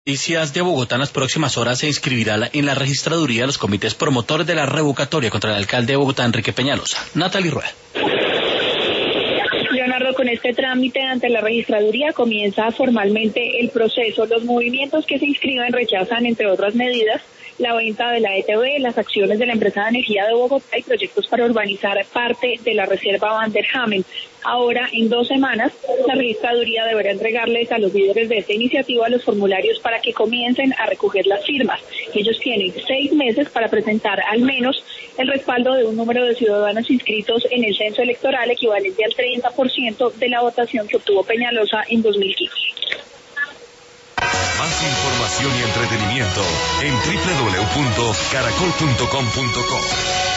Noticias de Bogotá. En las próximas horas se inscribirá en la registraduría de los comités promotores de la revocatoria contra el alcalde de Bogotá, Enrique Peñalosa. Natalie Rueda. Leonardo, con este trámite ante la registraduría comienza formalmente el proceso. Los movimientos que se inscriben rechazan, entre otras medidas, la venta de la ETB, las acciones de la empresa de energía de Bogotá y proyectos para urbanizar parte de la reserva Van der Hamen. Ahora, en 2 semanas, la registraduría deberá entregarles a los líderes de esta iniciativa los formularios para que comiencen a recoger las firmas. Ellos tienen 6 meses para presentar al menos el respaldo de un número de ciudadanos inscritos en el censo electoral equivalente al 30% de la votación que obtuvo Peñalosa en 2015. Más información y entretenimiento en www.caracol.com.co.